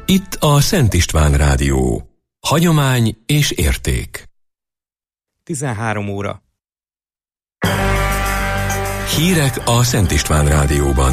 Itt a Szent István Rádió. Hagyomány és érték. 13 óra. Hírek a Szent István Rádióban.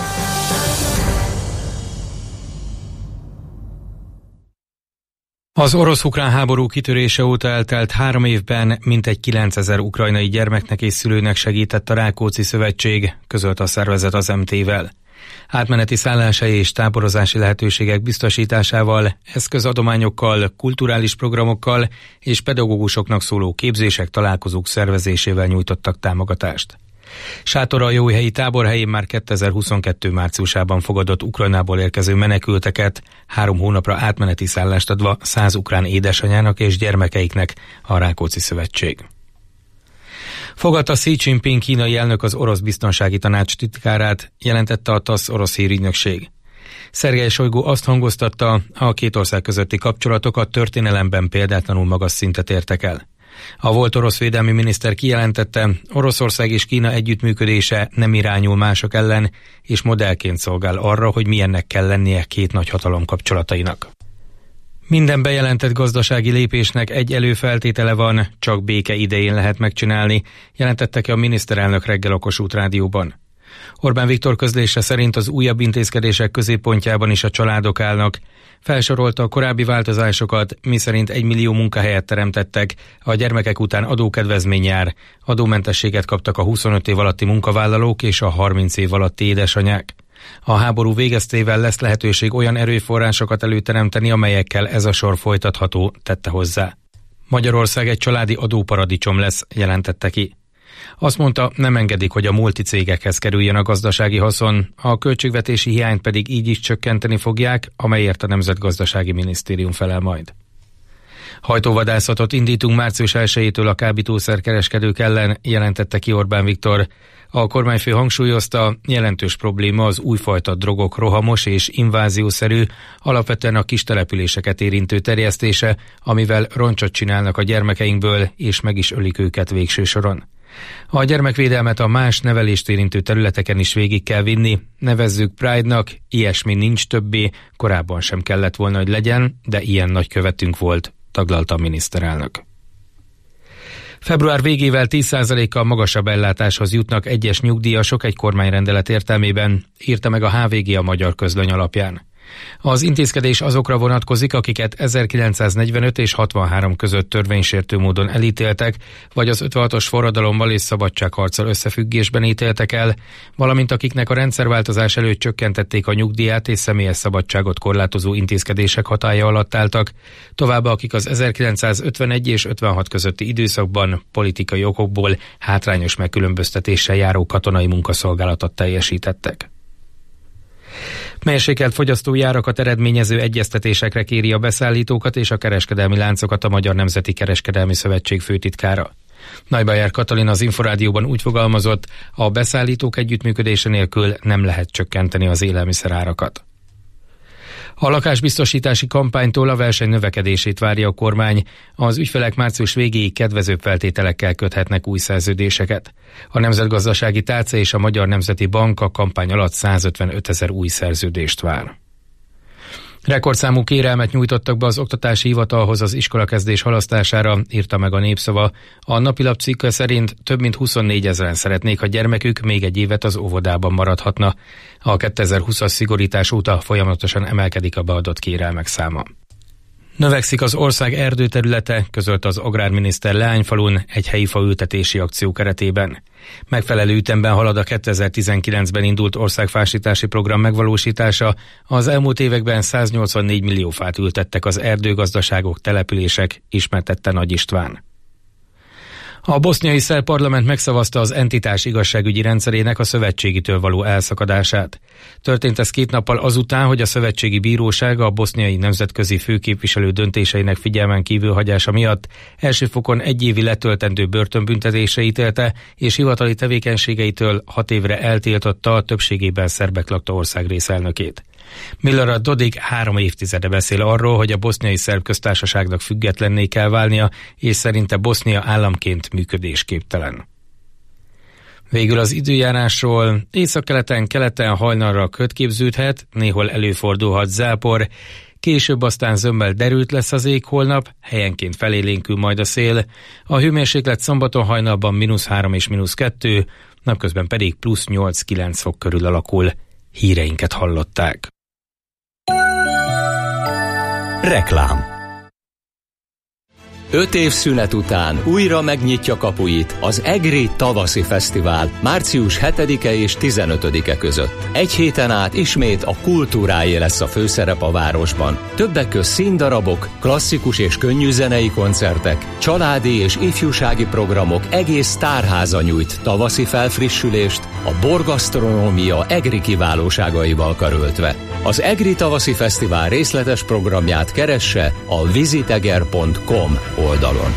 Az orosz-ukrán háború kitörése óta eltelt 3 évben mintegy 9000 ukrajnai gyermeknek és szülőnek segített a Rákóczi Szövetség, közölt a szervezet az MT-vel. Átmeneti szállási és táborozási lehetőségek biztosításával, eszközadományokkal, kulturális programokkal és pedagógusoknak szóló képzések, találkozók szervezésével nyújtottak támogatást. Sátoraljóhelyi táborhelyén már 2022. márciusában fogadott Ukrajnából érkező menekülteket, 3 hónapra átmeneti szállást adva 100 ukrán édesanyának és gyermekeiknek a Rákóczi Szövetség. Fogadta Xi Jinping kínai elnök az orosz biztonsági tanács titkárát, jelentette a TASZ orosz hírügynökség. Szergej Sojgu azt hangoztatta, a két ország közötti kapcsolatok a történelemben példátlanul magas szintet értek el. A volt orosz védelmi miniszter kijelentette, Oroszország és Kína együttműködése nem irányul mások ellen, és modellként szolgál arra, hogy milyennek kell lennie két nagyhatalom kapcsolatainak. Minden bejelentett gazdasági lépésnek egy előfeltétele van, csak béke idején lehet megcsinálni, jelentette ki a miniszterelnök reggel a Kossuth Rádióban. Orbán Viktor közlése szerint az újabb intézkedések középpontjában is a családok állnak. Felsorolta a korábbi változásokat, miszerint 1 millió munkahelyet teremtettek, a gyermekek után adókedvezmény jár, adómentességet kaptak a 25 év alatti munkavállalók és a 30 év alatti édesanyák. A háború végeztével lesz lehetőség olyan erőforrásokat előteremteni, amelyekkel ez a sor folytatható, tette hozzá. Magyarország egy családi adóparadicsom lesz, jelentette ki. Azt mondta, nem engedik, hogy a multicégekhez kerüljön a gazdasági haszon, a költségvetési hiányt pedig így is csökkenteni fogják, amelyért a Nemzetgazdasági Minisztérium felel majd. Hajtóvadászatot indítunk március 1-től a kábítószerkereskedők ellen, jelentette ki Orbán Viktor. A kormányfő hangsúlyozta, jelentős probléma az újfajta drogok rohamos és inváziószerű, alapvetően a kis településeket érintő terjesztése, amivel roncsot csinálnak a gyermekeinkből, és meg is ölik őket végső soron. A gyermekvédelmet a más nevelést érintő területeken is végig kell vinni, nevezzük Pride-nak, ilyesmi nincs többé, korábban sem kellett volna, hogy legyen, de ilyen nagykövetünk volt, taglalta a miniszterelnök. Február végével 10%-kal magasabb ellátáshoz jutnak egyes nyugdíjasok egy kormányrendelet értelmében, írta meg a HVG a Magyar Közlöny alapján. Az intézkedés azokra vonatkozik, akiket 1945 és 63 között törvénysértő módon elítéltek, vagy az 56-os forradalommal és szabadságharccal összefüggésben ítéltek el, valamint akiknek a rendszerváltozás előtt csökkentették a nyugdíját és személyes szabadságot korlátozó intézkedések hatálya alatt álltak, továbbá akik az 1951 és 56 közötti időszakban politikai okokból hátrányos megkülönböztetéssel járó katonai munkaszolgálatot teljesítettek. Mérsékelt fogyasztói árakat eredményező egyeztetésekre kéri a beszállítókat és a kereskedelmi láncokat a Magyar Nemzeti Kereskedelmi Szövetség főtitkára. Nagybájer Katalin az Inforádióban úgy fogalmazott, a beszállítók együttműködése nélkül nem lehet csökkenteni az élelmiszerárakat. A lakásbiztosítási kampánytól a verseny növekedését várja a kormány. Az ügyfelek március végéig kedvezőbb feltételekkel köthetnek új szerződéseket. A Nemzetgazdasági Tárca és a Magyar Nemzeti Bank a kampány alatt 155 000 új szerződést vár. Rekordszámú kérelmet nyújtottak be az Oktatási Hivatalhoz az iskolakezdés halasztására, írta meg a Népszava. A napilap cikke szerint több mint 24 000-en szeretnék, ha gyermekük még egy évet az óvodában maradhatna. A 2020-as szigorítás óta folyamatosan emelkedik a beadott kérelmek száma. Növekszik az ország erdőterülete, közölte az agrárminiszter Leányfalun egy helyi faültetési akció keretében. Megfelelő ütemben halad a 2019-ben indult országfásítási program megvalósítása. Az elmúlt években 184 millió fát ültettek az erdőgazdaságok, települések, ismertette Nagy István. A boszniai szerb parlament megszavazta az entitás igazságügyi rendszerének a szövetségitől való elszakadását. Történt ez 2 nappal azután, hogy a szövetségi bíróság a boszniai nemzetközi főképviselő döntéseinek figyelmen kívül hagyása miatt első fokon 1 évi letöltendő börtönbüntetésre ítélte, és hivatali tevékenységeitől 6 évre eltiltotta a többségében szerbek lakta országrész elnökét. Milorad Dodik 3 évtizede beszél arról, hogy a boszniai szerb köztársaságnak függetlenné kell válnia, és szerinte Bosznia államként működésképtelen. Végül az időjárásról: északkeleten, keleten hajnalra köd képződhet, néhol előfordulhat zápor, Később aztán zömmel derült lesz az ég holnap, helyenként felélénkül majd a szél. A hőmérséklet szombaton hajnalban -3 és -2, napközben pedig +8-9 fok körül alakul. Híreinket hallották. Reklám. 5 év szünet után újra megnyitja kapuit az EGRI Tavaszi Fesztivál március 7-e és 15-e között. Egy héten át ismét a kultúráé lesz a főszerep a városban. Többek közt színdarabok, klasszikus és könnyű zenei koncertek, családi és ifjúsági programok, egész tárháza nyújt tavaszi felfrissülést, a borgasztronómia EGRI kiválóságaival karöltve. Az EGRI Tavaszi Fesztivál részletes programját keresse a visiteger.com oldalon.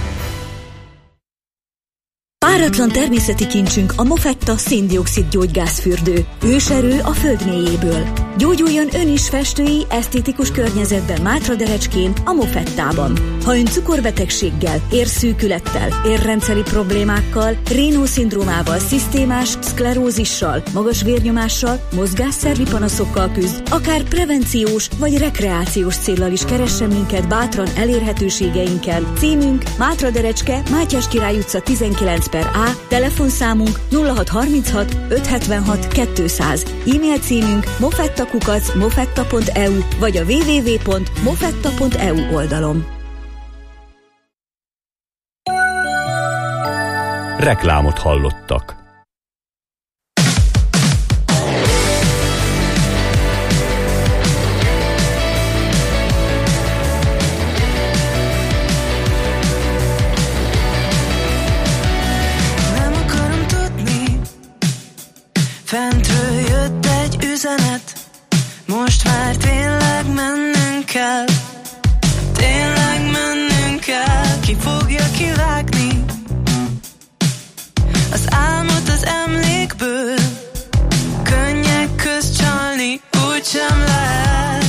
Páratlan természeti kincsünk a Mofetta szén-dioxid gyógygázfürdő. Őserő a föld mélyéből. Gyógyuljon ön is festői, esztétikus környezetben Mátraderecskén, a Mofettában. Ha ön cukorbetegséggel, érszűkülettel, érrendszeri problémákkal, Raynaud-szindrómával, szisztémás szklerózissal, magas vérnyomással, mozgásszervi panaszokkal küzd, akár prevenciós vagy rekreációs céllal is keressen minket bátran elérhetőségeinkkel. Címünk Mátraderecske, Mátyás Király utca 19/A, telefonszámunk 0636 576 200, e-mail címünk mofetta@mofetta.eu vagy a www.mofetta.eu oldalon. Reklámot hallottak. Fentről jött egy üzenet, most már tényleg mennünk kell. Tényleg mennünk kell, ki fogja kivágni az álmot az emlékből. Könnyek közt csalni úgysem lehet.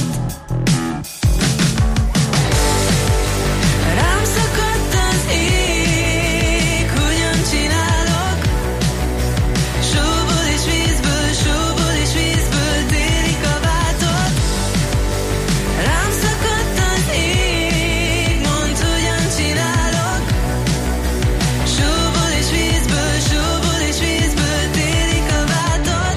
Rám szakadt az ég, hogyan csinálok? Sóból és vízből térik a váltot. Rám szakadt az ég, mondd, hogyan csinálok? Sóból és vízből térik a váltot.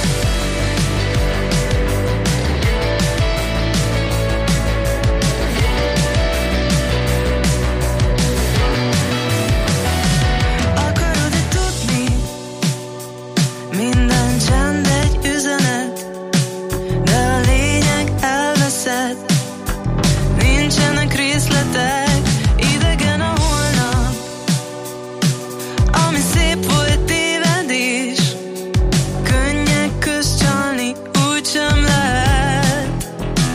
Akarod-e tudni? Minden csend egy üzenet, de a lényeg elveszett. Nincsenek részletek, idegen a holnap. Ami szép volt tévedés, könnyek közt csalni úgysem lehet.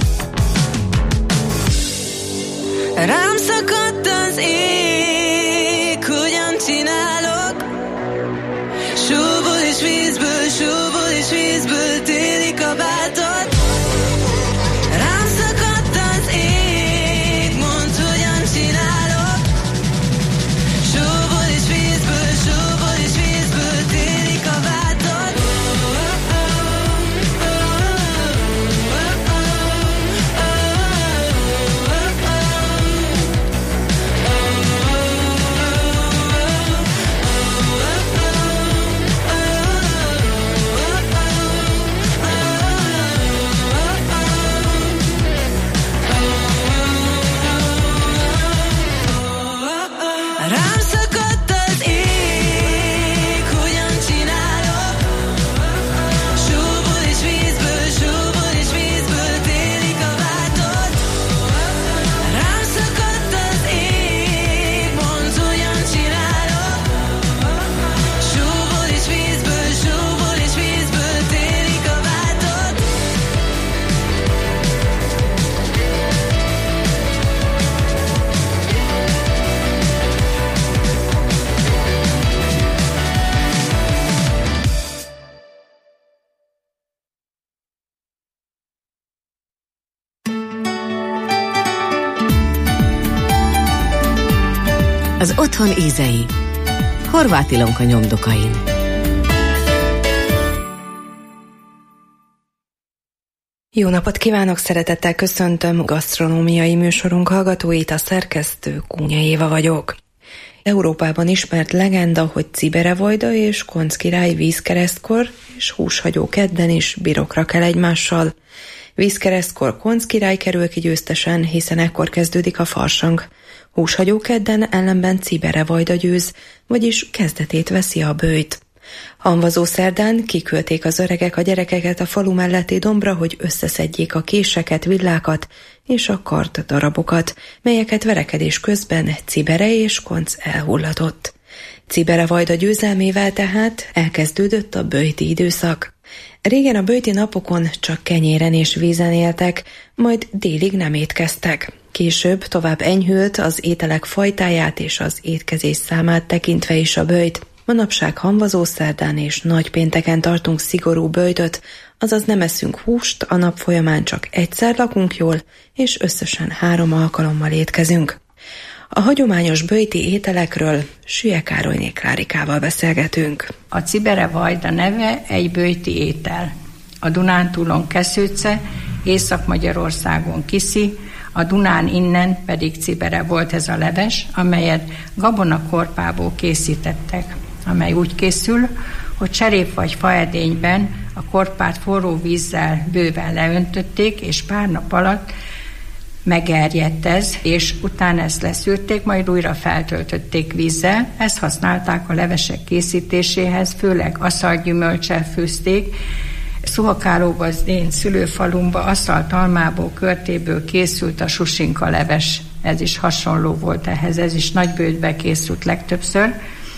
Rám szakadt az ég, hogyan csinálok? Sóból és vízből térik a váltot. Rám szakadt az ég, mondd, hogyan csinálok? Sóból és vízből térik a váltot. Rám szakadt az ég, hogyan csinálok? Sóból és vízből térik a váltot. Rám szakadt az ég, mondd, hogyan csinálok? Sóból és vízből térik a váltot. Az otthon ízei. Horváth Ilonka nyomdokain. Jó napot kívánok, szeretettel köszöntöm gasztronómiai műsorunk hallgatóit, a szerkesztő Kúnya Éva vagyok. Európában ismert legenda, hogy Ciberevajda és Koncz király vízkeresztkor és húshagyó kedden is birokra kell egymással. Vízkeresztkor Koncz király kerül ki győztesen, hiszen ekkor kezdődik a farsang. Húshagyó kedden ellenben Ciberevajda győz, vagyis kezdetét veszi a böjt. Hamvazó szerdán kiküldték az öregek a gyerekeket a falu melletti dombra, hogy összeszedjék a késeket, villákat és a kard darabokat, melyeket verekedés közben Cibere és Koncz elhullatott. Ciberevajda győzelmével tehát elkezdődött a böjti időszak. Régen a böjti napokon csak kenyéren és vízen éltek, majd délig nem étkeztek. Később tovább enyhült az ételek fajtáját és az étkezés számát tekintve is a böjt. Manapság hamvazó szerdán és nagypénteken tartunk szigorú böjtöt, azaz nem eszünk húst, a nap folyamán csak egyszer lakunk jól, és összesen 3 alkalommal étkezünk. A hagyományos böjti ételekről Sülye Károlyné Klárikával beszélgetünk. A Ciberevajda neve egy böjti étel. A Dunántúlon Keszőce, Észak-Magyarországon Kiszi, a Dunán innen pedig Cibere volt ez a leves, amelyet gabonakorpából készítettek, amely úgy készül, hogy cserép vagy faedényben a korpát forró vízzel bőven leöntötték, és pár nap alatt megerjedt ez, és utána ezt leszűrték, majd újra feltöltötték vízzel. Ezt használták a levesek készítéséhez, főleg aszalgyümölccsel főzték. Szuhakálóban, az én szülőfalumban aszaltalmából, körtéből készült a susinka leves. Ez is hasonló volt ehhez, ez is nagyböjtbe készült legtöbbször.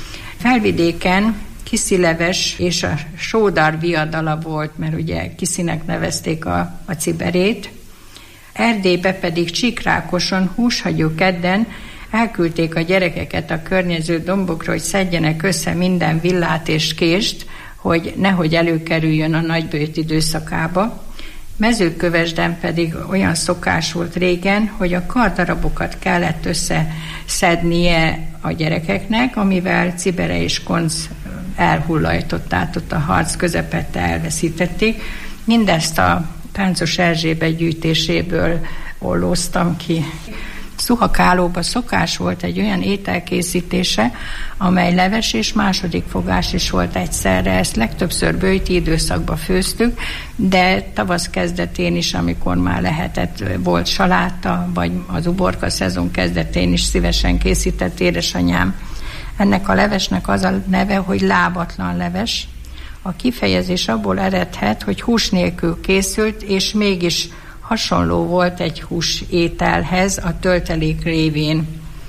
Felvidéken kiszileves és a sódar viadala volt, mert ugye Kiszinek nevezték a ciberét. Erdélybe pedig Csíkrákoson húshagyó kedden elküldték a gyerekeket a környező dombokra, hogy szedjenek össze minden villát és kést, hogy nehogy előkerüljön a nagyböjt időszakába. Mezőkövesden pedig olyan szokás volt régen, hogy a kardarabokat kellett összeszednie a gyerekeknek, amivel Cibere és Koncz elhullajtották, ott a harc közepette elveszítették. Mindezt a Táncos Erzsébet gyűjtéséből ollóztam ki. Szuhakálóban szokás volt egy olyan ételkészítése, amely leves és második fogás is volt egyszerre. Ezt legtöbbször böjti időszakban főztük, de tavasz kezdetén is, amikor már lehetett, volt saláta, vagy az uborka szezon kezdetén is szívesen készített édesanyám. Ennek a levesnek az a neve, hogy lábatlan leves. A kifejezés abból eredhet, hogy hús nélkül készült, és mégis hasonló volt egy hús ételhez a töltelék révén.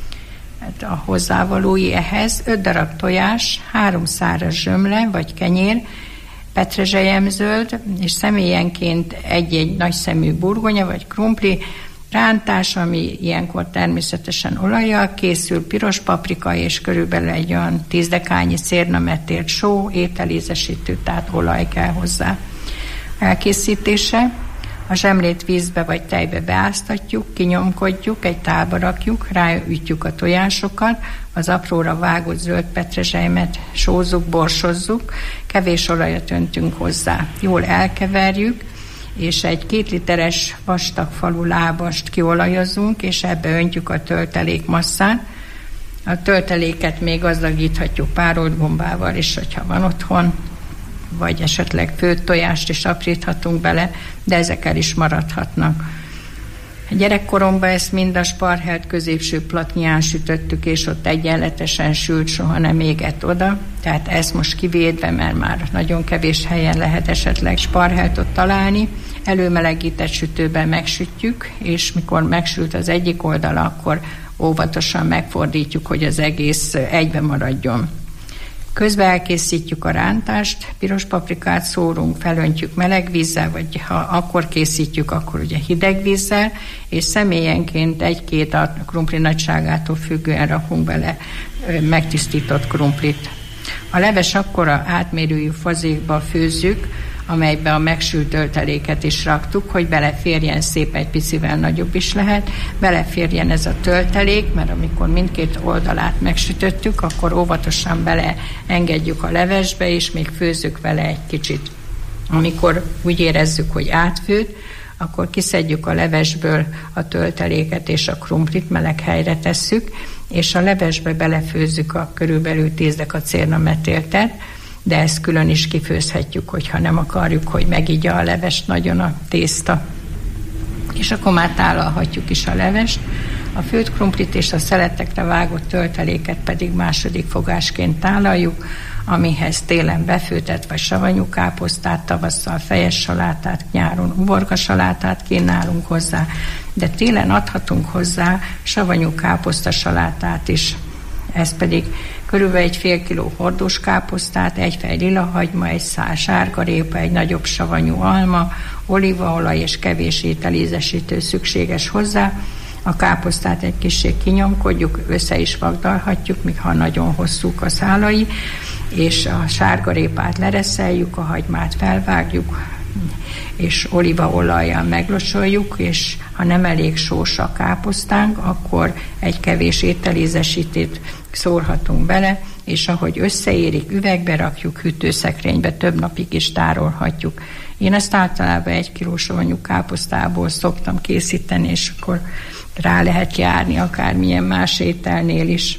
Hát a hozzávalói ehhez 5 darab tojás, 3 száraz zsömle vagy kenyér, petrezselyemzöld, és személyenként egy-egy nagyszemű burgonya vagy krumpli, rántás, ami ilyenkor természetesen olajjal készül, piros paprika és körülbelül egy olyan 10 dekányi szérnametélt só, ételízesítő, tehát olaj kell hozzá. Elkészítése: a zsemlét vízbe vagy tejbe beáztatjuk, kinyomkodjuk, egy tálba rakjuk, ráütjük a tojásokat, az apróra vágott zöld petrezselymet sózzuk, borsozzuk, kevés olajat öntünk hozzá. Jól elkeverjük, és egy 2 literes vastagfalú lábast kiolajozunk, és ebbe öntjük a töltelék masszát. A tölteléket még gazdagíthatjuk párolt gombával is, hogyha van otthon, vagy esetleg főtt tojást is apríthatunk bele, de ezek el is maradhatnak. A gyerekkoromban ezt mind a sparhelt középső platnyán sütöttük, és ott egyenletesen sült, soha nem égett oda. Tehát ezt most kivédve, mert már nagyon kevés helyen lehet esetleg sparheltot találni, előmelegített sütőben megsütjük, és mikor megsült az egyik oldala, akkor óvatosan megfordítjuk, hogy az egész egybe maradjon. Közben elkészítjük a rántást, piros paprikát szórunk, felöntjük meleg vízzel, vagy ha akkor készítjük, akkor ugye hideg vízzel, és személyenként 1-2 a krumpli nagyságától függően rakunk bele megtisztított krumplit. A leves akkora átmérőjű fazékba főzzük, amelybe a megsült tölteléket is raktuk, hogy beleférjen, szép egy picivel nagyobb is lehet, beleférjen ez a töltelék, mert amikor mindkét oldalát megsütöttük, akkor óvatosan beleengedjük a levesbe, és még főzzük vele egy kicsit. Amikor úgy érezzük, hogy átfőtt, akkor kiszedjük a levesből a tölteléket, és a krumplit meleg helyre tesszük, és a levesbe belefőzzük a körülbelül 10 dekacérnametéltet, de ezt külön is kifőzhetjük, hogyha nem akarjuk, hogy megigya a levest nagyon a tészta. És akkor már tálalhatjuk is a levest. A főtt krumplit és a szeletekre vágott tölteléket pedig második fogásként tálaljuk, amihez télen befőtett vagy savanyú káposztát, tavasszal fejes salátát, nyáron uborka salátát kínálunk hozzá, de télen adhatunk hozzá savanyú káposzta salátát is. Ez pedig körülbelül egy fél kiló hordós káposztát, egy fej lilahagyma, egy szál sárgarépa, egy nagyobb savanyú alma, olívaolaj és kevés ételízesítő szükséges hozzá. A káposztát egy kissé kinyomkodjuk, össze is vagdalhatjuk, míg ha nagyon hosszúk a szálai, és a sárgarépát lereszeljük, a hagymát felvágjuk, és olívaolajjal meglosoljuk, és ha nem elég sós a káposztánk, akkor egy kevés ételízesítőt szórhatunk bele, és ahogy összeérik, üvegbe rakjuk, hűtőszekrénybe, több napig is tárolhatjuk. Én ezt általában 1 kiló savanyú káposztából szoktam készíteni, és akkor rá lehet járni akármilyen más ételnél is.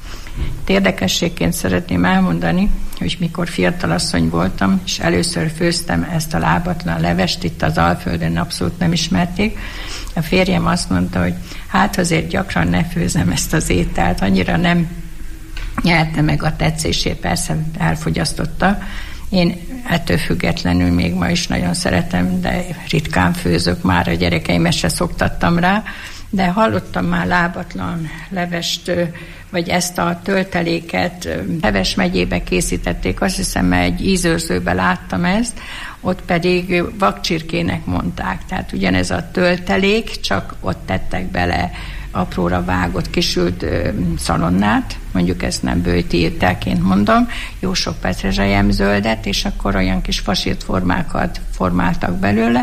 Érdekességként szeretném elmondani, hogy mikor fiatalasszony voltam, és először főztem ezt a lábatlan levest, itt az Alföldön abszolút nem ismerték, a férjem azt mondta, hogy hát azért gyakran ne főzem ezt az ételt, annyira nem nyerte meg a tetszését, persze elfogyasztotta. Én ettől függetlenül még ma is nagyon szeretem, de ritkán főzök, már a gyerekeimet se szoktattam rá, de hallottam már lábatlan levest, vagy ezt a tölteléket Heves megyébe készítették, azt hiszem, egy ízőrzőbe láttam ezt, ott pedig vakcsirkének mondták. Tehát ugyanez a töltelék, csak ott tettek bele apróra vágott, kisült szalonnát, mondjuk ezt nem bőti ételként mondom, jó sok petrezselyemzöldet, és akkor olyan kis fasírt formákat formáltak belőle,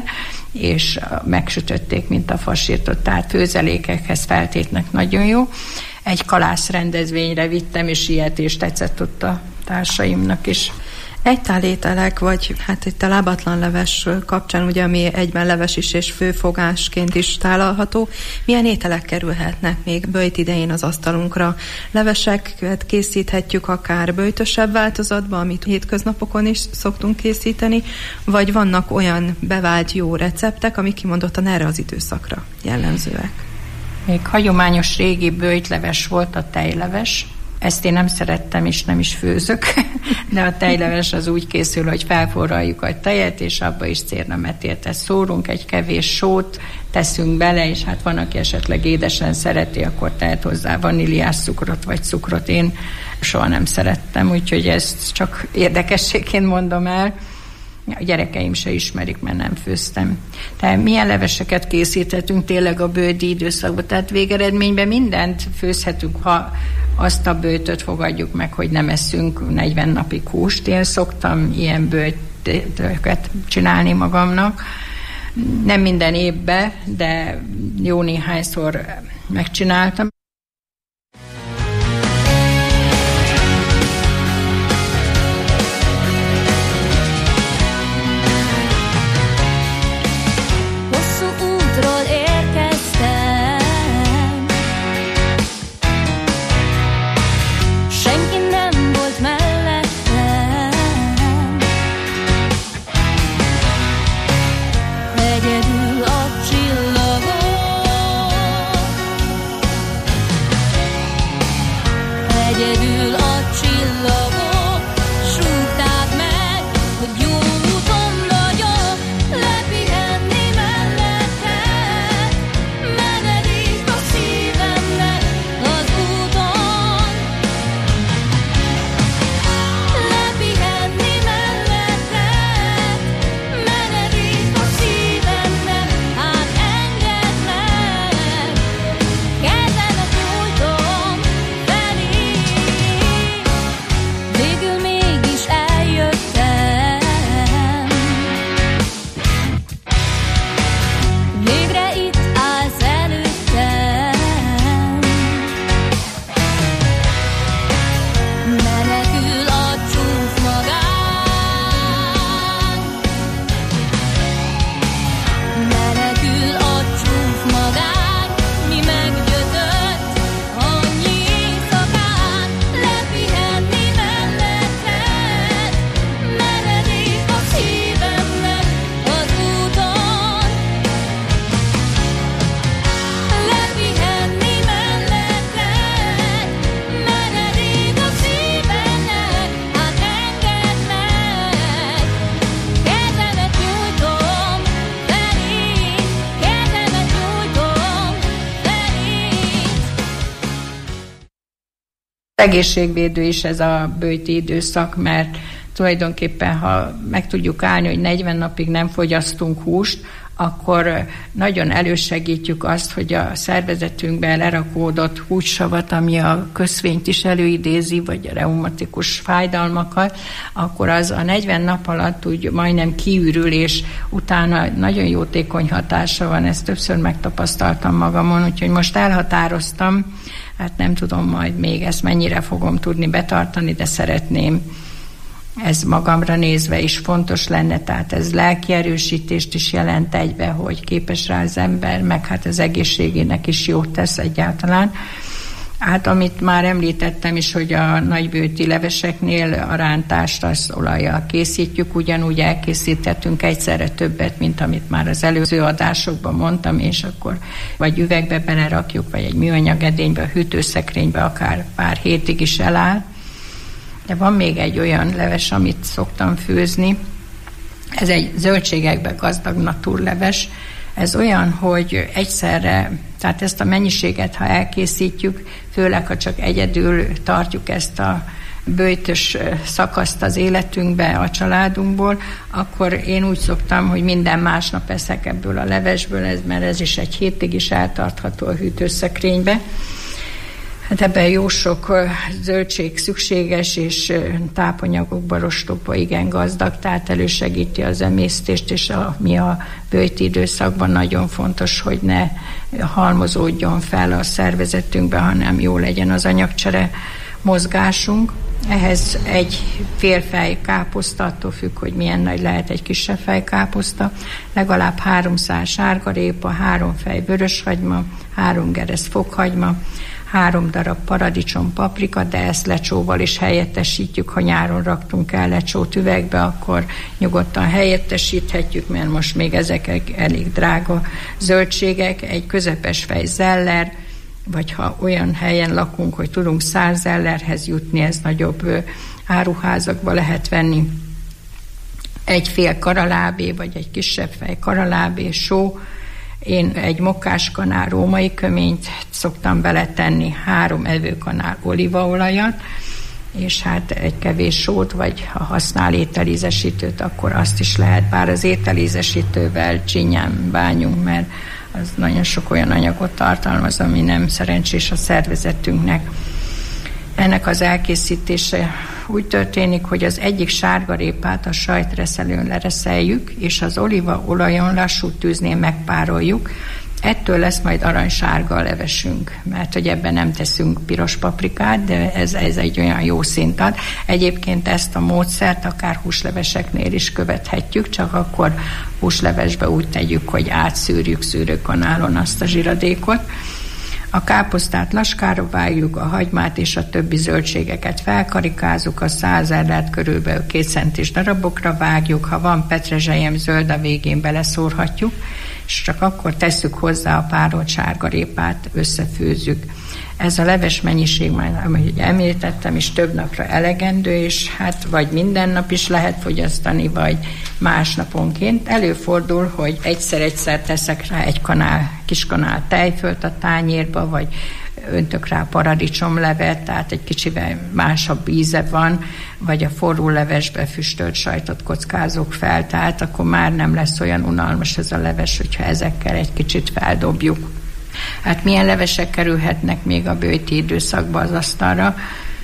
és megsütötték, mint a fasírtot, tehát főzelékekhez feltétnek nagyon jó. Egy kalász rendezvényre vittem, és ilyet is tetszett ott a társaimnak is. Egytálételek, vagy hát itt a lábatlan leves kapcsán, ugye, ami egyben leves is és főfogásként is tálalható, milyen ételek kerülhetnek még böjt idején az asztalunkra? Leveseket készíthetjük akár böjtösebb változatban, amit hétköznapokon is szoktunk készíteni, vagy vannak olyan bevált jó receptek, amik kimondottan erre az időszakra jellemzőek? Még hagyományos régi böjtleves volt a tejleves. Ezt én nem szerettem, és nem is főzök, de a tejleves az úgy készül, hogy felforraljuk a tejet, és abba is cérnametéltet szórunk, egy kevés sót teszünk bele, és hát van, aki esetleg édesen szereti, akkor tehet hozzá vaníliás cukrot, vagy cukrot. Én soha nem szerettem, úgyhogy ezt csak érdekességként mondom el. A gyerekeim se ismerik, mert nem főztem. Tehát milyen leveseket készíthetünk tényleg a bődi időszakban? Tehát végeredményben mindent főzhetünk, ha azt a bőtöt fogadjuk meg, hogy nem eszünk 40 napig húst. Én szoktam ilyen bőtöket csinálni magamnak. Nem minden évben, de jó néhányszor megcsináltam. Egyedül a csillagok Egészségvédő is ez a böjti időszak, mert tulajdonképpen, ha meg tudjuk állni, hogy 40 napig nem fogyasztunk húst, akkor nagyon elősegítjük azt, hogy a szervezetünkben lerakódott hússavat, ami a köszvényt is előidézi, vagy a reumatikus fájdalmakat, akkor az a 40 nap alatt úgy majdnem kiürül, és utána nagyon jótékony hatása van, ezt többször megtapasztaltam magamon, úgyhogy most elhatároztam, hát nem tudom majd még ezt mennyire fogom tudni betartani, de szeretném. Ez magamra nézve is fontos lenne, tehát ez lelki erősítést is jelent egybe, hogy képes rá az ember, meg hát az egészségének is jót tesz egyáltalán. Hát amit már említettem is, hogy a nagyböjti leveseknél a rántást az olajjal készítjük, ugyanúgy elkészíthetünk egyszerre többet, mint amit már az előző adásokban mondtam, és akkor vagy üvegbe belerakjuk, vagy egy műanyag edénybe, a hűtőszekrénybe akár pár hétig is eláll. De van még egy olyan leves, amit szoktam főzni, ez egy zöldségekbe gazdag naturleves. Ez olyan, hogy egyszerre, tehát ezt a mennyiséget, ha elkészítjük, főleg, ha csak egyedül tartjuk ezt a böjtös szakaszt az életünkbe, a családunkból, akkor én úgy szoktam, hogy minden másnap eszek ebből a levesből, mert ez is egy hétig is eltartható a hűtőszekrénybe. Hát ebben jó sok zöldség szükséges, és tápanyagokba, rostokba igen gazdag, tehát elősegíti az emésztést, és mi a böjti időszakban nagyon fontos, hogy ne halmozódjon fel a szervezetünkbe, hanem jó legyen az anyagcsere mozgásunk. Ehhez egy fél fej káposzta, attól függ, hogy milyen nagy lehet egy kisebb fej káposzta, legalább 300 sárgarépa, 3 fej vöröshagyma, 3 geresz fokhagyma, 3 darab paradicsom, paprika, de ezt lecsóval is helyettesítjük. Ha nyáron raktunk el lecsót üvegbe, akkor nyugodtan helyettesíthetjük, mert most még ezek elég drága zöldségek. Egy közepes fej zeller, vagy ha olyan helyen lakunk, hogy tudunk 100 zellerhez jutni, ez nagyobb áruházakba lehet venni. Egy fél karalábé, vagy egy kisebb fej karalábé, só. Én egy mokkáskanál római köményt szoktam beletenni, 3 evőkanál olívaolajat, és hát egy kevés sót, vagy ha használ ételízesítőt, akkor azt is lehet, bár az ételízesítővel csinyán bánjunk, mert az nagyon sok olyan anyagot tartalmaz, ami nem szerencsés a szervezetünknek. Ennek az elkészítése úgy történik, hogy az egyik sárgarépát a sajtreszelőn lereszeljük, és az olívaolajon lassú tűznél megpároljuk. Ettől lesz majd aranysárga a levesünk, mert hogy ebben nem teszünk piros paprikát, de ez egy olyan jó szint ad. Egyébként ezt a módszert akár húsleveseknél is követhetjük, csak akkor húslevesbe úgy tegyük, hogy átszűrjük szűrőkanálon azt a zsiradékot. A káposztát laskára vágjuk, a hagymát és a többi zöldségeket felkarikázunk, a 100 zellert körülbelül 2 centis darabokra vágjuk, ha van petrezselyem zöld, a végén beleszórhatjuk, és csak akkor tesszük hozzá a párolt sárgarépát, összefőzzük. Ez a leves mennyiség, ahogy említettem, is több napra elegendő, és hát vagy minden nap is lehet fogyasztani, vagy másnaponként. Előfordul, hogy egyszer teszek rá egy kis kanál tejfölt a tányérba, vagy öntök rá paradicsomlevet, tehát egy kicsivel másabb íze van, vagy a forró levesbe füstölt sajtot kockázok fel, tehát akkor már nem lesz olyan unalmas ez a leves, hogyha ezekkel egy kicsit feldobjuk. Hát milyen levesek kerülhetnek még a böjti időszakban az asztalra?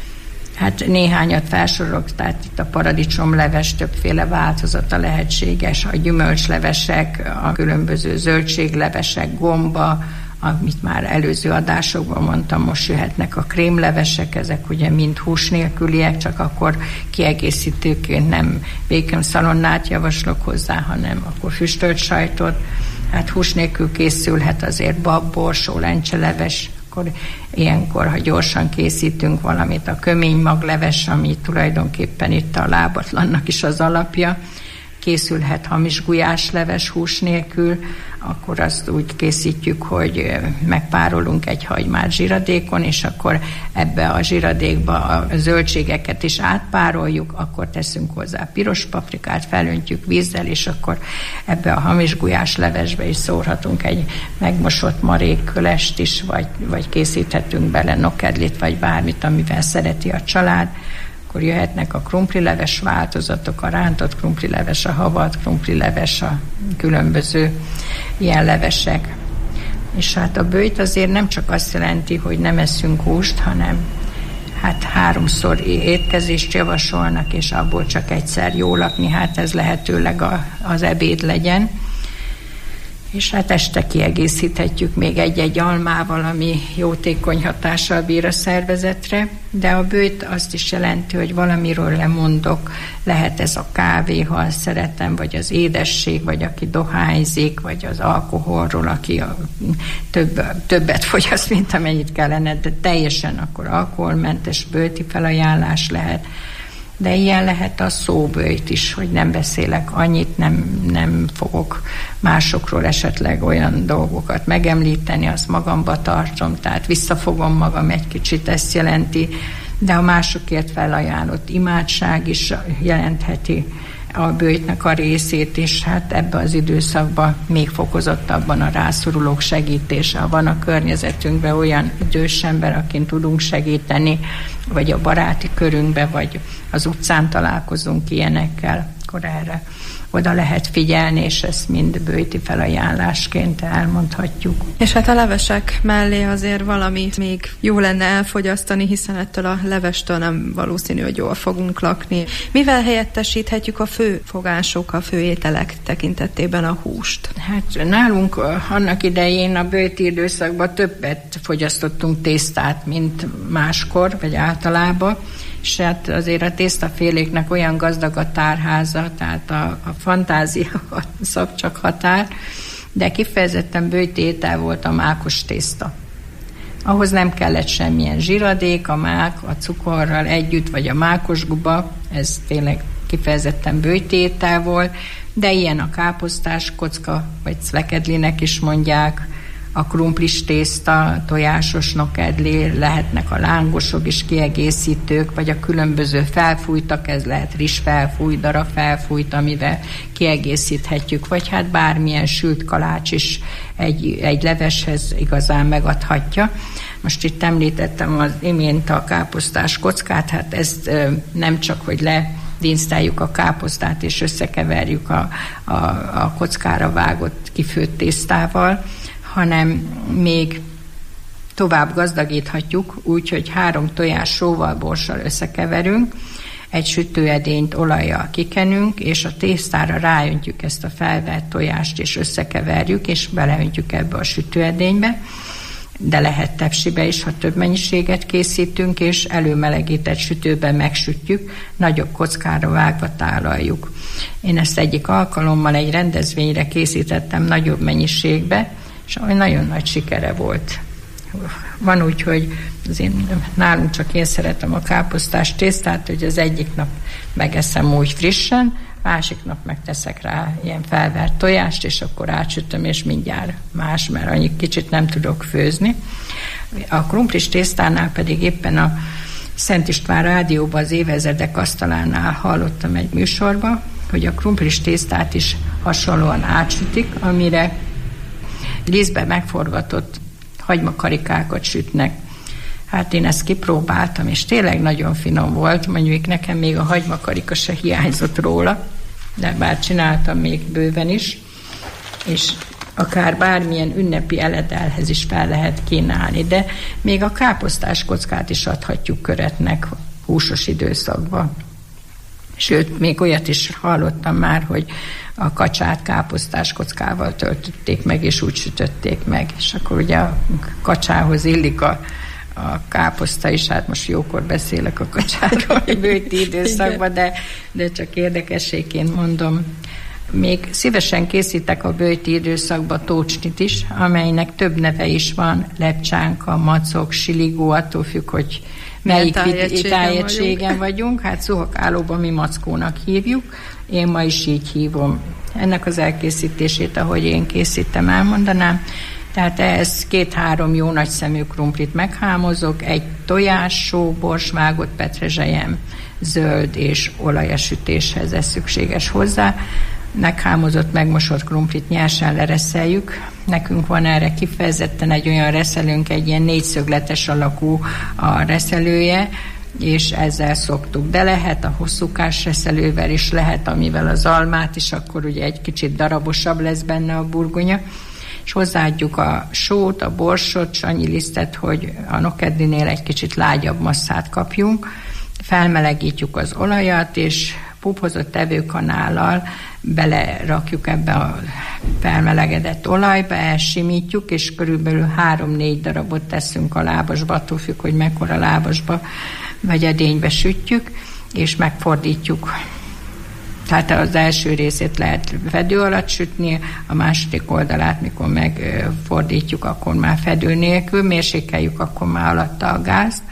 Hát néhányat felsorolok, tehát itt a paradicsomleves, többféle változata lehetséges, a gyümölcslevesek, a különböző zöldséglevesek, gomba, amit már előző adásokban mondtam, most jöhetnek a krémlevesek, ezek ugye mind hús nélküliek, csak akkor kiegészítőként nem bacon szalonnát javaslok hozzá, hanem akkor füstölt sajtot. Hát hús nélkül készülhet azért bab, borsó, lencseleves, akkor ilyenkor, ha gyorsan készítünk valamit, a köménymagleves, ami tulajdonképpen itt a lábatlannak is az alapja, készülhet hamis gulyásleves hús nélkül, akkor azt úgy készítjük, hogy megpárolunk egy hagymát zsiradékon, és akkor ebbe a zsiradékba a zöldségeket is átpároljuk, akkor teszünk hozzá piros paprikát, felöntjük vízzel, és akkor ebbe a hamis gulyáslevesbe is szórhatunk egy megmosott marékkölest is, vagy készíthetünk bele nokedlit, vagy bármit, amivel szereti a család. Akkor jöhetnek a krumplileves változatok, a rántott krumplileves, a havalt krumplileves, a különböző ilyen levesek. És hát a böjt azért nem csak azt jelenti, hogy nem eszünk húst, hanem hát 3-szor étkezést javasolnak, és abból csak egyszer jól lakni, hát ez lehetőleg az ebéd legyen. És hát este kiegészíthetjük még egy-egy almával, ami jótékony hatással bír a szervezetre, de a böjt azt is jelenti, hogy valamiről lemondok, lehet ez a kávé, ha azt szeretem, vagy az édesség, vagy aki dohányzik, vagy az alkoholról, aki többet fogyaszt, mint amennyit kellene, de teljesen akkor alkoholmentes böjti felajánlás lehet. De ilyen lehet a szóböjt is, hogy nem beszélek annyit, nem fogok másokról esetleg olyan dolgokat megemlíteni, azt magamba tartom, tehát visszafogom magam egy kicsit, ezt jelenti, de a másokért felajánlott imádság is jelentheti a böjtnek a részét, és hát ebbe az időszakban még fokozottabban a rászorulók segítése. Ha van a környezetünkben olyan idős ember, akin tudunk segíteni, vagy a baráti körünkben, vagy az utcán találkozunk ilyenekkel, akkor erre oda lehet figyelni, és ezt mind böjti felajánlásként elmondhatjuk. És hát a levesek mellé azért valamit még jó lenne elfogyasztani, hiszen ettől a levestől nem valószínű, hogy jól fogunk lakni. Mivel helyettesíthetjük a fő fogások, a fő ételek tekintetében a húst? Hát nálunk annak idején a böjti időszakban többet fogyasztottunk tésztát, mint máskor, vagy általában, és hát azért a tésztaféléknek olyan gazdag a tárháza, tehát a fantázia szab csak határ, de kifejezetten böjti étel volt a mákos tészta. Ahhoz nem kellett semmilyen zsiradék, a mák, a cukorral együtt, vagy a mákos guba, ez tényleg kifejezetten böjti étel volt, de ilyen a káposztás kocka, vagy cvekedlinek is mondják, a krumplis tészta, tojásos nokedli, lehetnek a lángosok is kiegészítők, vagy a különböző felfújtak, ez lehet rizsfelfújt, darabfelfújt, amivel kiegészíthetjük, vagy hát bármilyen sült kalács is egy leveshez igazán megadhatja. Most itt említettem az imént a káposztás kockát, hát ezt nem csak, hogy dinsztáljuk a káposztát és összekeverjük a kockára vágott kifőtt tésztával, hanem még tovább gazdagíthatjuk, úgyhogy 3 tojás sóval, borssal összekeverünk, egy sütőedényt olajjal kikenünk, és a tésztára ráöntjük ezt a felvert tojást, és összekeverjük, és beleöntjük ebbe a sütőedénybe, de lehet tepsibe is, ha több mennyiséget készítünk, és előmelegített sütőben megsütjük, nagyobb kockára vágva tálaljuk. Én ezt egyik alkalommal egy rendezvényre készítettem nagyobb mennyiségbe, és nagyon nagy sikere volt. Van úgy, hogy nálunk csak én szeretem a káposztás tésztát, hogy az egyik nap megeszem úgy frissen, másik nap megteszek rá ilyen felvert tojást, és akkor átsütöm, és mindjárt más, mert annyi kicsit nem tudok főzni. A krumplis tésztánál pedig éppen a Szent István rádióban az évezredek asztalánál hallottam egy műsorba, hogy a krumplis tésztát is hasonlóan átsütik, amire lízbe megforgatott hagymakarikákat sütnek. Hát én ezt kipróbáltam, és tényleg nagyon finom volt, mondjuk nekem még a hagymakarika se hiányzott róla, de bár csináltam még bőven is, és akár bármilyen ünnepi eledelhez is fel lehet kínálni, de még a káposztás kockát is adhatjuk köretnek húsos időszakban. Sőt, még olyat is hallottam már, hogy a kacsát káposztás kockával töltötték meg, és úgy sütötték meg. És akkor ugye a kacsához illik a káposzta is, hát most jókor beszélek a kacsáról a böjti időszakban, de csak érdekességként mondom. Még szívesen készítek a böjti időszakban tócsnit is, amelynek több neve is van, lepcsánka, macok, siligó, attól függ, hogy melyik tájegységen vagyunk. Hát Szuhakálóban mi mackónak hívjuk, Én ma is így hívom. Ennek az elkészítését, ahogy én készítem, elmondanám. Tehát ehhez 2-3 jó nagy szemű krumplit meghámozok, egy tojás-só, borsvágot, petrezselyem, zöld és olajasütéshez ez szükséges hozzá. Meghámozott, megmosott krumplit nyersen lereszeljük. Nekünk van erre kifejezetten egy olyan reszelőnk, egy ilyen 4-szögletes alakú a reszelője, és ezzel szoktuk. De lehet a hosszúkás reszelővel is, lehet amivel az almát is, akkor ugye egy kicsit darabosabb lesz benne a burgonya. És hozzáadjuk a sót, a borsot, és annyi lisztet, hogy a nokedlinél egy kicsit lágyabb masszát kapjunk. Felmelegítjük az olajat, és puphozott evőkanállal belerakjuk ebbe a felmelegedett olajba, elsimítjuk, és körülbelül 3-4 darabot teszünk a lábasba, attól függ, hogy mekkora lábasba vagy edénybe sütjük, és megfordítjuk. Tehát az első részét lehet fedő alatt sütni, a második oldalát, mikor megfordítjuk, akkor már fedő nélkül, mérsékeljük akkor már alatta a gázt,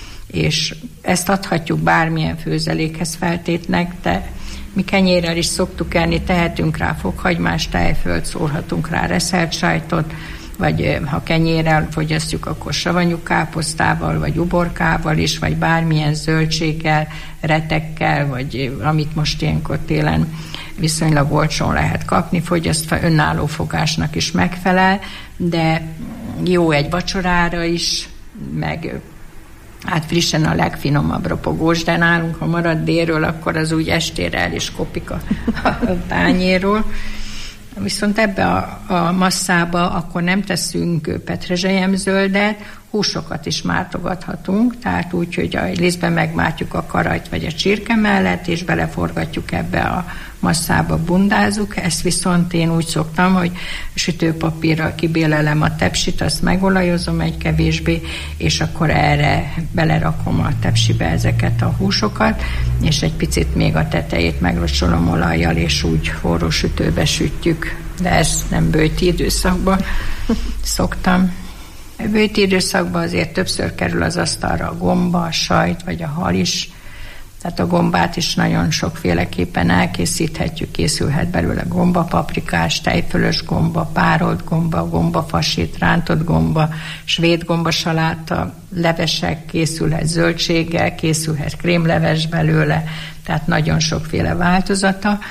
és ezt adhatjuk bármilyen főzelékhez feltétnek, de mi kenyérrel is szoktuk enni, tehetünk rá fokhagymást, tejfölt, szórhatunk rá reszelt sajtot, vagy ha kenyérrel fogyasztjuk, akkor savanyú káposztával, vagy uborkával is, vagy bármilyen zöldséggel, retekkel, vagy amit most ilyenkor télen viszonylag olcsón lehet kapni, fogyasztva önálló fogásnak is megfelel, de jó egy vacsorára is, meg hát frissen a legfinomabb ropogós, de nálunk, ha marad délről, akkor az úgy estére el is kopik a tányérról. Viszont ebbe a masszába akkor nem teszünk petrezselyemzöldet, húsokat is mártogathatunk, tehát úgy, hogy a lisztben megmártjuk a karajt vagy a csirke mellett, és beleforgatjuk ebbe a masszába, bundázunk. Ezt viszont én úgy szoktam, hogy sütőpapírral kibélelem a tepsit, azt megolajozom egy kevésbé, és akkor erre belerakom a tepsibe ezeket a húsokat, és egy picit még a tetejét meglocsolom olajjal, és úgy forró sütőbe sütjük. De ezt nem bőti időszakban szoktam. A bőti időszakban azért többször kerül az asztalra a gomba, a sajt vagy a hal is. Tehát a gombát is nagyon sokféleképpen elkészíthetjük, készülhet belőle gombapaprikás, tejfölös gomba, párolt gomba, gombafasít, rántott gomba, svéd gombasaláta, levesek, készülhet zöldséggel, készülhet krémleves belőle, tehát nagyon sokféle változata.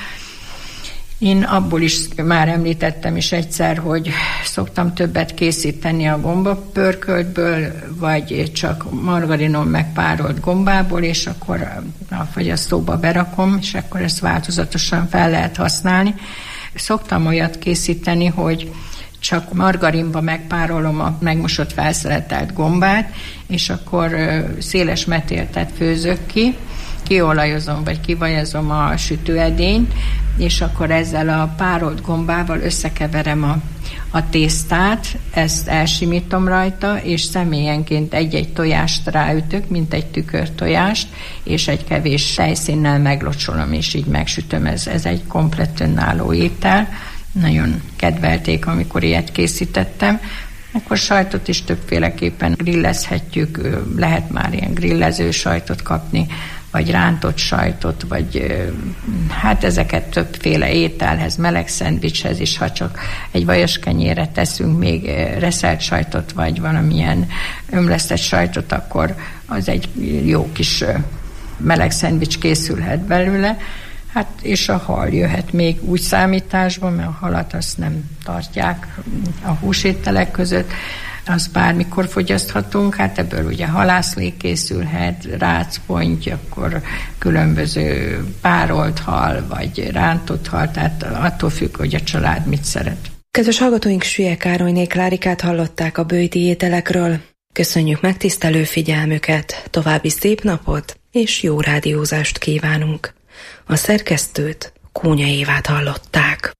Én abból is már említettem is egyszer, hogy szoktam többet készíteni a gombapörköltből, vagy csak margarinon megpárolt gombából, és akkor a fagyasztóba berakom, és akkor ezt változatosan fel lehet használni. Szoktam olyat készíteni, hogy csak margarinba megpárolom a megmosott felszeletelt gombát, és akkor széles metéltet főzök ki, kiolajozom, vagy kivajazom a sütőedényt, és akkor ezzel a párolt gombával összekeverem a tésztát, ezt elsimítom rajta, és személyenként egy-egy tojást ráütök, mint egy tükörtojást, és egy kevés tejszínnel meglocsolom, és így megsütöm. Ez egy komplett önálló étel. Nagyon kedvelték, amikor ilyet készítettem. Akkor sajtot is többféleképpen grillezhetjük, lehet már ilyen grillező sajtot kapni, vagy rántott sajtot, vagy hát ezeket többféle ételhez, meleg szendvicshez is, ha csak egy vajaskenyérre teszünk még reszelt sajtot, vagy valamilyen ömlesztett sajtot, akkor az egy jó kis meleg szendvics készülhet belőle. Hát és a hal jöhet még úgy számításban, mert a halat azt nem tartják a húsételek között, azt bármikor fogyaszthatunk, hát ebből ugye halászlé készülhet, rácponty, akkor különböző párolt hal, vagy rántott hal, tehát attól függ, hogy a család mit szeret. Kedves hallgatóink, Süllyek Károlyné Klárikát hallották a bőti ételekről. Köszönjük megtisztelő figyelmüket, további szép napot és jó rádiózást kívánunk. A szerkesztőt, Kónya Évát hallották.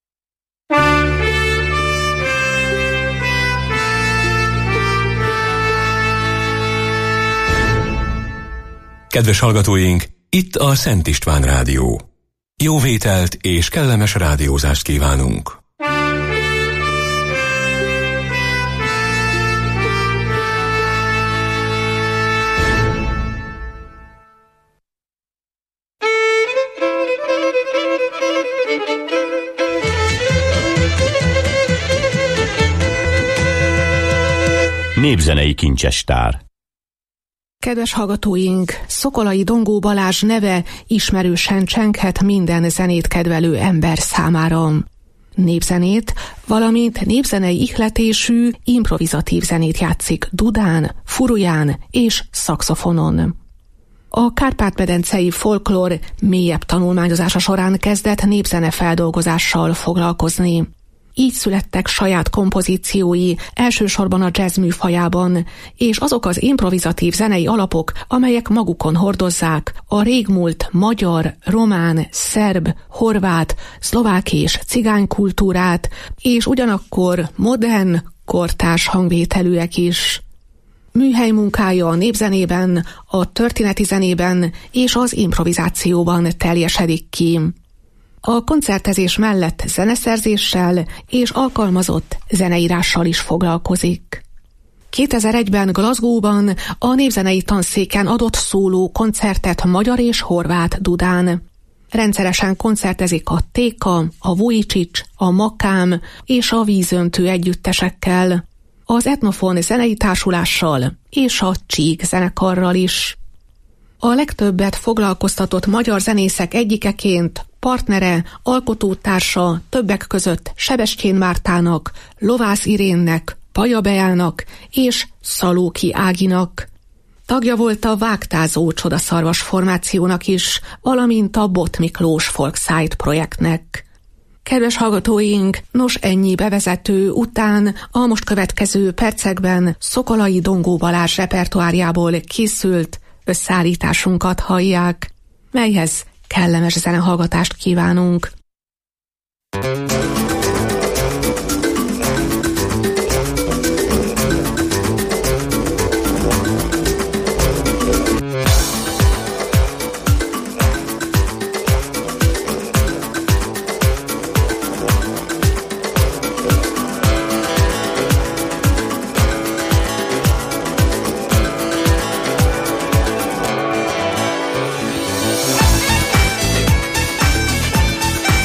Kedves hallgatóink, itt a Szent István Rádió. Jó vételt és kellemes rádiózást kívánunk. Népzenei kincsestár. Kedves hallgatóink, Szokolai Dongó Balázs neve ismerősen csenghet minden zenét kedvelő ember számára. Népzenét, valamint népzenei ihletésű, improvizatív zenét játszik dudán, furuján és szaxofonon. A Kárpát-medencei folklór mélyebb tanulmányozása során kezdett népzene feldolgozással foglalkozni. Így születtek saját kompozíciói, elsősorban a jazz műfajában, és azok az improvizatív zenei alapok, amelyek magukon hordozzák a régmúlt magyar, román, szerb, horvát, szlovák és cigány kultúrát, és ugyanakkor modern, kortárs hangvételűek is. Műhely munkája a népzenében, a történeti zenében és az improvizációban teljesedik ki. A koncertezés mellett zeneszerzéssel és alkalmazott zeneírással is foglalkozik. 2001-ben Glasgow-ban a népzenei tanszéken adott szóló koncertet magyar és horvát dudán. Rendszeresen koncertezik a Téka, a Vujicic, a Makám és a Vízöntő együttesekkel, az Etnofon zenei társulással és a Csík zenekarral is. A legtöbbet foglalkoztatott magyar zenészek egyikeként partnere, alkotótársa többek között Sebestyén Mártának, Lovász Irénnek, Paja Beának és Szalóki Áginak. Tagja volt a Vágtázó Csodaszarvas formációnak is, valamint a Bot Miklós Folkside projektnek. Kedves hallgatóink, nos ennyi bevezető után a most következő percekben Szokolai Dongó Balázs repertoárjából készült összeállításunkat hallják, melyhez kellemes zenehallgatást kívánunk. Thank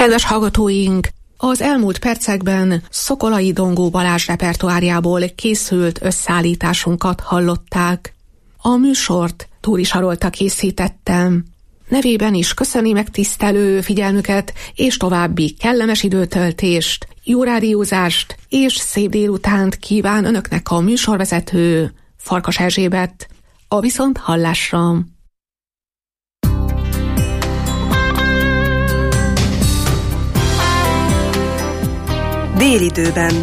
Kedves hallgatóink! Az elmúlt percekben Szokolai Dongó Balázs repertoárjából készült összeállításunkat hallották. A műsort Tóri Sarolta készítettem. Nevében is köszöni megtisztelő figyelmüket, és további kellemes időtöltést, jó rádiózást és szép délutánt kíván önöknek a műsorvezető Farkas Erzsébet. A viszont hallásra! Délidőben.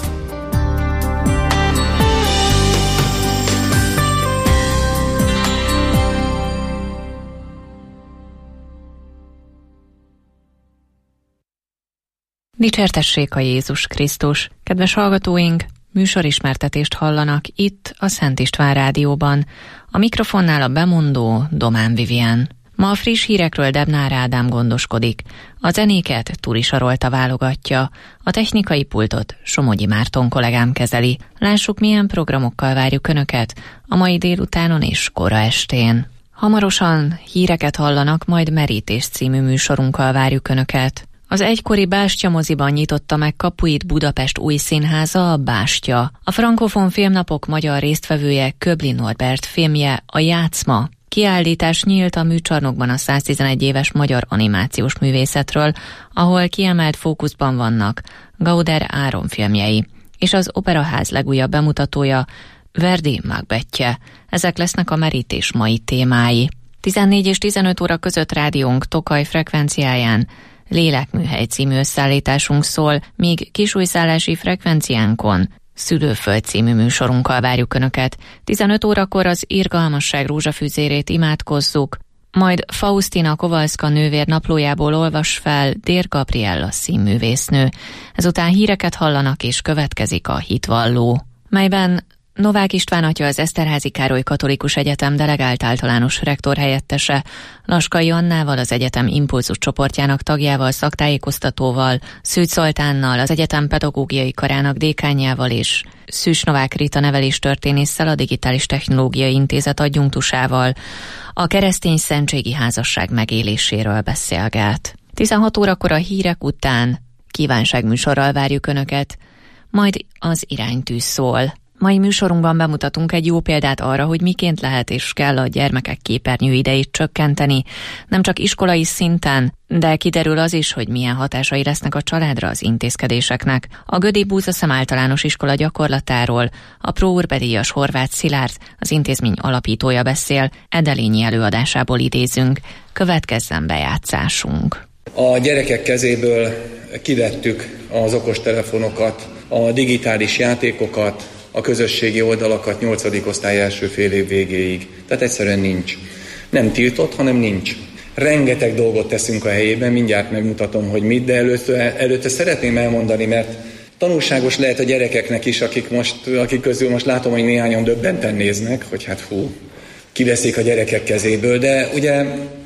Dicsértessék a Jézus Krisztus! Kedves hallgatóink, műsorismertetést hallanak itt a Szent István Rádióban. A mikrofonnál a bemondó Domán Vivien. Ma a friss hírekről Debnár Ádám gondoskodik. A zenéket Turi Sarolta válogatja, a technikai pultot Somogyi Márton kollégám kezeli. Lássuk, milyen programokkal várjuk Önöket a mai délutánon és kora estén. Hamarosan híreket hallanak, majd Merítés című műsorunkkal várjuk Önöket. Az egykori Bástya moziban nyitotta meg kapuit Budapest új színháza, a Bástya. A frankofon filmnapok magyar résztvevője Köbli Norbert filmje, a Játszma. Kiállítás nyílt a műcsarnokban a 111 éves magyar animációs művészetről, ahol kiemelt fókuszban vannak Gauder Áron filmjei, és az Operaház legújabb bemutatója, Verdi Macbethje. Ezek lesznek a Merítés mai témái. 14 és 15 óra között rádiónk Tokaj frekvenciáján Lélekműhely című összeállításunk szól, míg kisújszállási frekvenciánkon Szülőföld című műsorunkkal várjuk Önöket. 15 órakor az Irgalmasság rózsafűzérét imádkozzuk, majd Faustina Kovalszka nővér naplójából olvas fel Dér Gabriella színművésznő. Ezután híreket hallanak, és következik a Hitvalló, melyben Novák István atya, az Eszterházy Károly Katolikus Egyetem delegált általános rektor helyettese, Laskai Annával, az egyetem impulzus csoportjának tagjával, szaktájékoztatóval, Szűcs Zoltánnal, az egyetem pedagógiai karának dékánjával és Szűcs Novák Rita neveléstörténésszel, a Digitális Technológiai Intézet adjunktusával a keresztény szentségi házasság megéléséről beszélget. 16 órakor a hírek után kívánságműsorral várjuk Önöket, majd az iránytű szól. Mai műsorunkban bemutatunk egy jó példát arra, hogy miként lehet és kell a gyermekek képernyőidejét csökkenteni, nem csak iskolai szinten, de kiderül az is, hogy milyen hatásai lesznek a családra az intézkedéseknek. A Gödi Búzaszem általános iskola gyakorlatáról a Pro Urbe díjas Horváth Szilárd, az intézmény alapítója beszél, Edelényi előadásából idézünk. Következzen bejátszásunk. A gyerekek kezéből kivettük az okostelefonokat, a digitális játékokat, a közösségi oldalakat 8. osztály első fél év végéig. Tehát egyszerűen nincs. Nem tiltott, hanem nincs. Rengeteg dolgot teszünk a helyében, mindjárt megmutatom, hogy mit, de előtte szeretném elmondani, mert tanulságos lehet a gyerekeknek is, akik közül most látom, hogy néhányan döbbenten néznek, hogy hát kiveszik a gyerekek kezéből, de ugye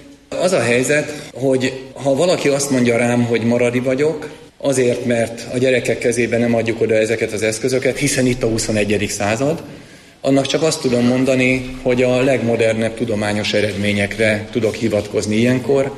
az a helyzet, hogy ha valaki azt mondja rám, hogy maradi vagyok, azért, mert a gyerekek kezébe nem adjuk oda ezeket az eszközöket, hiszen itt a 21. század, annak csak azt tudom mondani, hogy a legmodernebb tudományos eredményekre tudok hivatkozni ilyenkor.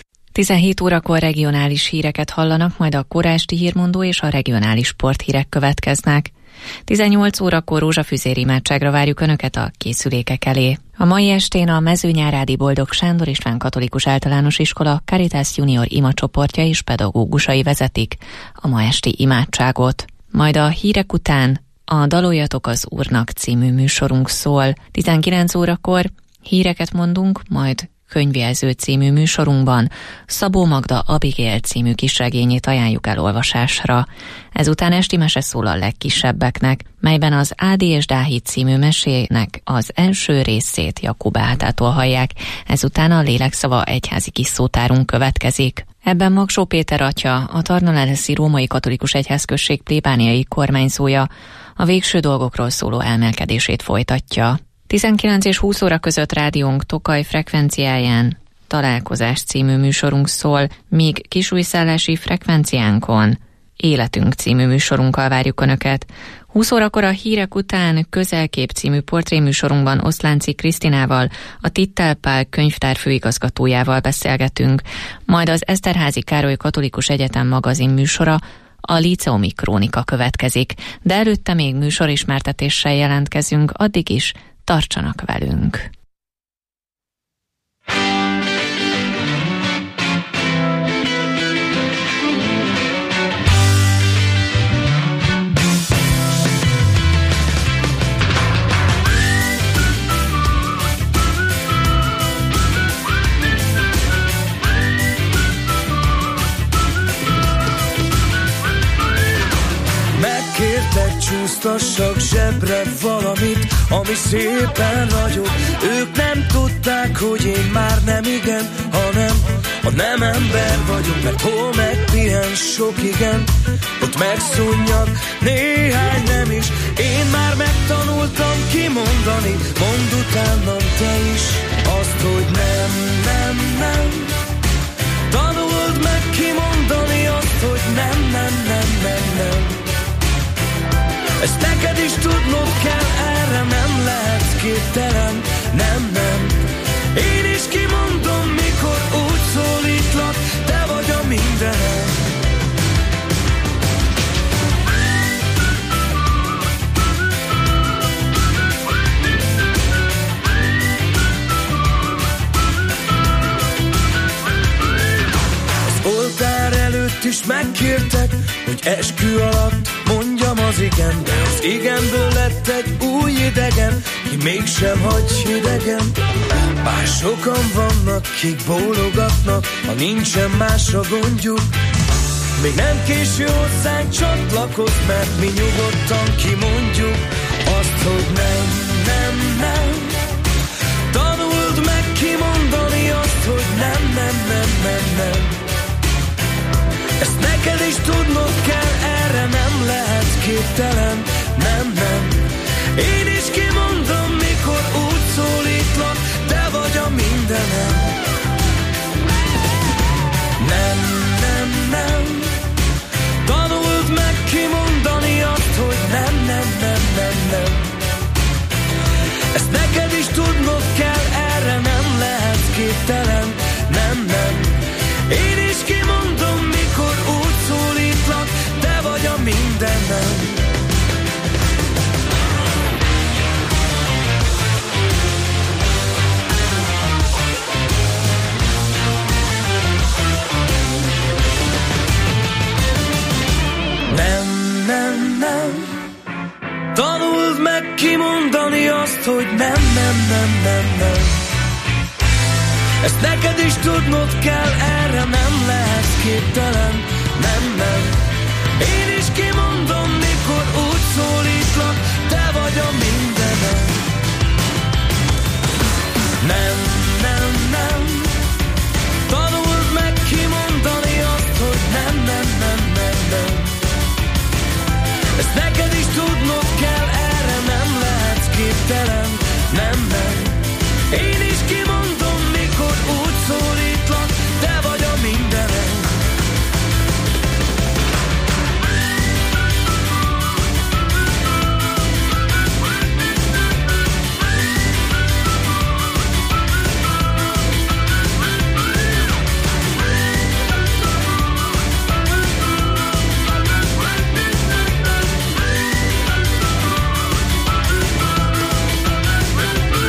17 órakor regionális híreket hallanak, majd a korásti hírmondó és a regionális sporthírek következnek. 18 órakor rózsafűzér imádságra várjuk Önöket a készülékek elé. A mai estén a Mezőnyárádi Boldog Sándor István Katolikus Általános Iskola Caritas Junior imacsoportja és pedagógusai vezetik a ma esti imádságot. Majd a hírek után a Daloljatok az Úrnak című műsorunk szól. 19 órakor híreket mondunk, majd Könyvjelző című műsorunkban Szabó Magda Abigail című kisregényét ajánljuk elolvasásra. Ezután esti mese szól a legkisebbeknek, melyben az Ádi és Dáhid című mesének az első részét Jakub Beátától hallják, ezután a Lélekszava egyházi kisszótárunk következik. Ebben Magsó Péter atya, a Tarnaleleszi Római Katolikus Egyházközség plébániai kormányzója a végső dolgokról szóló elmélkedését folytatja. 19 és 20 óra között rádiónk Tokaj frekvenciáján Találkozás című műsorunk szól, míg kisújszállási frekvenciánkon Életünk című műsorunkkal várjuk Önöket. 20 órakor a hírek után Közelkép című portréműsorunkban Oszlánci Krisztinával, a Tittel Pál könyvtár főigazgatójával beszélgetünk, majd az Eszterházy Károly Katolikus Egyetem magazin műsora, a Líceumi Krónika következik, de előtte még műsorismertetéssel jelentkezünk, addig is tartsanak velünk. Megkértek, csúsztassak zsebre valamit, ami szépen ragyog. Ők nem tudták, hogy én már nem igen, hanem a nem ember vagyok. Mert hol megpihen sok igen, ott megszunnyad néhány nem is. Én már megtanultam kimondani, mondd utánam te is azt, hogy nem, nem, nem. Tanuld meg kimondani azt, hogy nem, nem, nem, nem, nem. Ezt neked is tudnod kell, erre nem lehetsz képtelen, nem, nem. Én is kimondom, mikor úgy szólítlak, te vagy a mindenem. Az oltár előtt is megkértek, hogy eskü alatt mondjam az igen, de az igenből lett egy új idegen, ki mégsem hagy hidegen. Bár sokan vannak, kik bólogatnak, ha nincsen más a gondjuk. Még nem késő hozzánk csatlakozz, mert mi nyugodtan kimondjuk azt, hogy nem, nem, nem. Tanuld meg kimondani azt, hogy nem, nem, nem, nem, nem. Ezt neked is tudnod kell, erre nem lehetsz képtelen, nem, nem. Én is kimondom, mikor úgy szólítlak, te vagy a mindenem. Nem, nem, nem. Tanuld meg kimondani azt, hogy nem, nem, nem, nem, nem. Ezt neked is tudnod kell, erre nem lehetsz képtelen, nem, nem. Én is kimondom, mikor úgy szólítlak, te vagy a mindenem. Nem, nem, nem. Tanuld meg kimondani azt, hogy nem, nem, nem, nem, nem. Ezt neked is tudnod kell, erre nem lehetsz képtelen, nem, nem. Én is kimondom, mikor úgy szólítlak, te vagy a minden.